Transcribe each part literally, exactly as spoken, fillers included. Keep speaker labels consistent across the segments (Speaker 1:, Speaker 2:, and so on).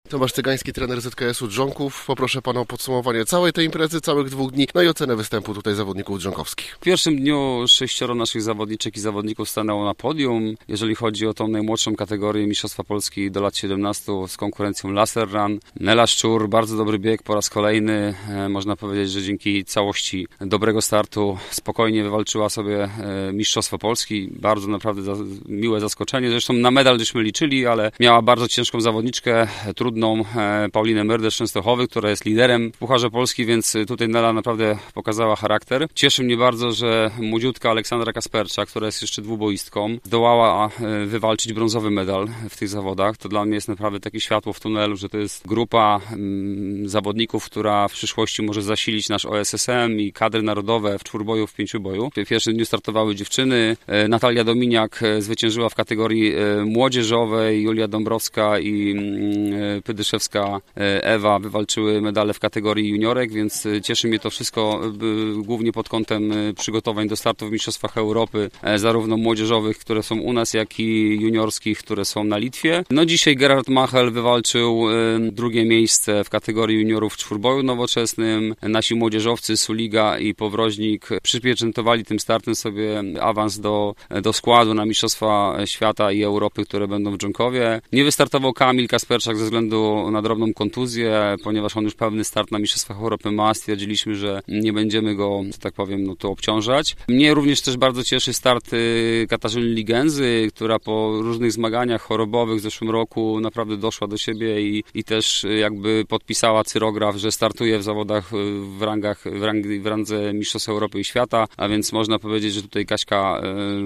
Speaker 1: Tomasz Cygański, trener Z K S u Drzonków. Poproszę Pana o podsumowanie całej tej imprezy, całych dwóch dni, no i ocenę występu tutaj zawodników drzzonkowskich.
Speaker 2: W pierwszym dniu sześcioro naszych zawodniczek i zawodników stanęło na podium. Jeżeli chodzi o tą najmłodszą kategorię Mistrzostwa Polski do lat siedemnastu z konkurencją Laser Run. Nela Szczur, bardzo dobry bieg po raz kolejny. E, można powiedzieć, że dzięki całości dobrego startu spokojnie wywalczyła sobie e, Mistrzostwo Polski. Bardzo naprawdę za, miłe zaskoczenie. Zresztą na medal żeśmy liczyli, ale miała bardzo ciężką zawodniczkę, trudną e, Paulinę Myrdę z Częstochowy, która jest liderem w Pucharze Polski, więc tutaj Nela naprawdę pokazała charakter. Cieszy mnie bardzo, że młodziutka Aleksandra Kasperczak, która jest jeszcze dwuboistką, zdołała e, wywalczyć brązowy medal w tych zawodach. To dla mnie jest naprawdę takie światło w tunelu, że to jest grupa mm, zawodników, która w przyszłości może zasilić nasz O S S M i kadry narodowe w czwórboju, w pięcioboju. W pierwszym dniu startowały dziewczyny. E, Natalia Dominiak e, zwyciężyła w kategorii e, młodzieżowej, Julia Dąbrowska i e, Pydyszewska e, Ewa wywalczyły medale w kategorii juniorek, więc e, cieszy mnie to wszystko e, głównie pod kątem e, przygotowań do startów w Mistrzostwach Europy, e, zarówno młodzieżowych, które są u nas, jak i juniorskich, które są na Litwie. No dzisiaj Gerhard Machel wywalczył e, drugie miejsce w kategorii juniorów w czwórboju nowoczesnym. Nasi młodzieżowcy Suliga i Powroźnik przypieczętowali tym startem sobie awans do, do składu na Mistrzostwa Świata i Europy, które będą w Dżonkowie. Nie wystartował Kamil Kasperczak ze względu na drobną kontuzję, ponieważ on już pewny start na Mistrzostwach Europy ma. Stwierdziliśmy, że nie będziemy go, że tak powiem, no to obciążać. Mnie również też bardzo cieszy start Katarzyny Ligęzy, która po różnych zmaganiach chorobowych w zeszłym roku naprawdę doszła do siebie i, i też jakby podpisała cyrograf, że startuje w zawodach w rangach, w, rang, w randze Mistrzostw Europy i Świata, a więc można powiedzieć, że tutaj Kaśka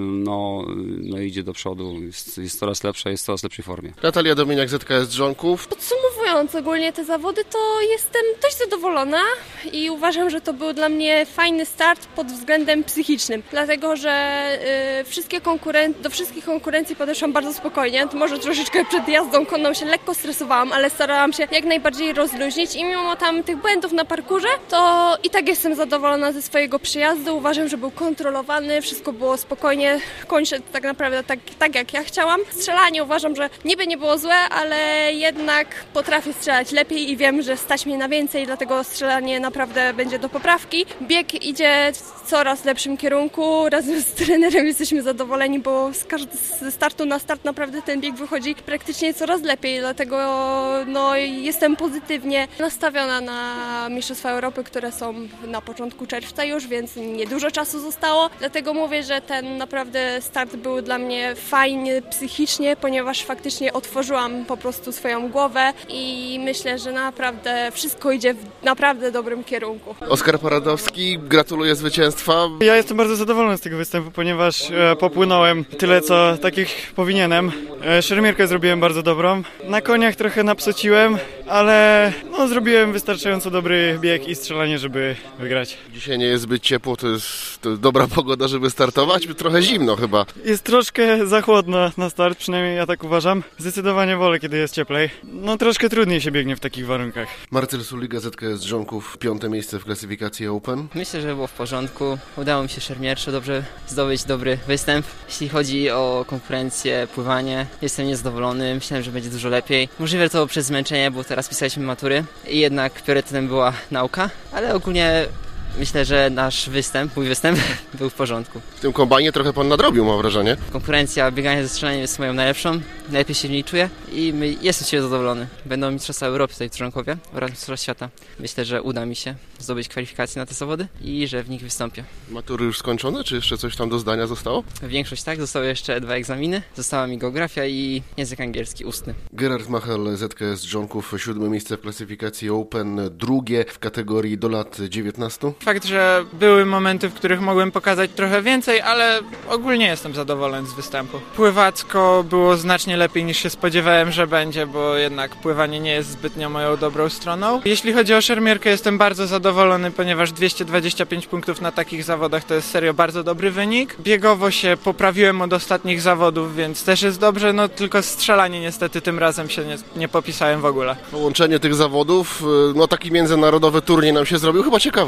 Speaker 2: no, no idzie do przodu, jest, jest coraz lepsza, jest w coraz lepszej formie.
Speaker 1: Natalia Dominiak, Z K S Drzonków.
Speaker 3: Podsumowując ogólnie te zawody, to jestem dość zadowolona i uważam, że to był dla mnie fajny start pod względem psychicznym, dlatego, że y, wszystkie konkuren- do wszystkich konkurencji podeszłam bardzo spokojnie. To może troszeczkę przed jazdą konną się lekko stresowałam, ale starałam się jak najbardziej rozluźnić i mimo tam tych błędów na parkurze, to i tak jestem zadowolona ze swojego przyjazdu. Uważam, że był kontrolowany, wszystko było spokojnie, koń szedł tak naprawdę tak, tak jak ja chciałam. Strzelanie uważam, że niby nie było złe, ale jednak potrafię strzelać lepiej i wiem, że stać mnie na więcej, dlatego strzelanie naprawdę będzie do poprawki. Bieg idzie w coraz lepszym kierunku, razem z trenerem jesteśmy zadowoleni, bo z każdy, ze startu na start naprawdę ten bieg wychodzi praktycznie coraz lepiej, dlatego no, jestem pozytywnie nastawiona na Mistrzostwa Europy, które są na początku czerwca już, więc niedużo czasu zostało, dlatego mówię, że ten naprawdę start był dla mnie fajny psychicznie, ponieważ faktycznie otworzyłam po prostu swoją głowę i myślę, że naprawdę wszystko idzie w naprawdę dobrym kierunku.
Speaker 1: Oskar Paradowski, gratuluję zwycięstwa.
Speaker 4: Ja jestem bardzo zadowolony z tego występu, ponieważ e, popłynąłem tyle, co takich powinienem. E, szermierkę zrobiłem bardzo dobrą. Na koniach trochę napsociłem, ale no, zrobiłem wystarczająco dobry bieg i strzelanie, żeby wygrać.
Speaker 1: Dzisiaj nie jest zbyt ciepło, to jest, to jest dobra pogoda, żeby startować. Trochę zimno chyba.
Speaker 4: Jest troszkę za chłodno na start, przynajmniej ja tak uważam. Zdecydowanie wolę, kiedy jest cieplej. No troszkę trudniej się biegnie w takich warunkach.
Speaker 1: Marcel Suliga, Z K S Drzonków, piąte miejsce w klasyfikacji Open.
Speaker 5: Myślę, że było w porządku. Udało mi się szermierczo dobrze zdobyć dobry występ. Jeśli chodzi o konkurencję, pływanie, jestem niezadowolony. Myślałem, że będzie dużo lepiej. Możliwe to przez zmęczenie, bo teraz pisaliśmy matury i jednak priorytetem była nauka, ale ogólnie myślę, że nasz występ, mój występ był w porządku.
Speaker 1: W tym kombajnie trochę pan nadrobił, mam wrażenie.
Speaker 5: Konkurencja biegania ze strzelaniem jest moją najlepszą, najlepiej się w niej czuję i my, jestem z siebie zadowolony. Będą Mistrzostwa Europy tutaj w Drzonkowie oraz Mistrzostwa Świata. Myślę, że uda mi się zdobyć kwalifikacje na te zawody i że w nich wystąpię.
Speaker 1: Matury już skończone, czy jeszcze coś tam do zdania zostało?
Speaker 5: Większość tak, zostały jeszcze dwa egzaminy. Została mi geografia i język angielski ustny.
Speaker 1: Gerhard Machel, Z K S Drzonków, siódme miejsce w klasyfikacji Open, drugie w kategorii do lat dziewiętnastu.
Speaker 6: Fakt, że były momenty, w których mogłem pokazać trochę więcej, ale ogólnie jestem zadowolony z występu. Pływacko było znacznie lepiej niż się spodziewałem, że będzie, bo jednak pływanie nie jest zbytnio moją dobrą stroną. Jeśli chodzi o szermierkę, jestem bardzo zadowolony, ponieważ dwieście dwadzieścia pięć punktów na takich zawodach to jest serio bardzo dobry wynik. Biegowo się poprawiłem od ostatnich zawodów, więc też jest dobrze, no tylko strzelanie niestety tym razem się nie, nie popisałem w ogóle.
Speaker 1: Połączenie tych zawodów, no taki międzynarodowy turniej nam się zrobił, chyba ciekawa inicjatywa.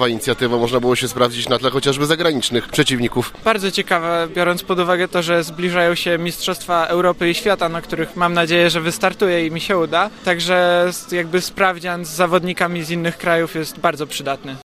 Speaker 1: perspektywa, można było się sprawdzić na tle chociażby zagranicznych przeciwników.
Speaker 6: Bardzo ciekawe, biorąc pod uwagę to, że zbliżają się Mistrzostwa Europy i Świata, na których mam nadzieję, że wystartuję i mi się uda. Także jakby sprawdzian z zawodnikami z innych krajów jest bardzo przydatny.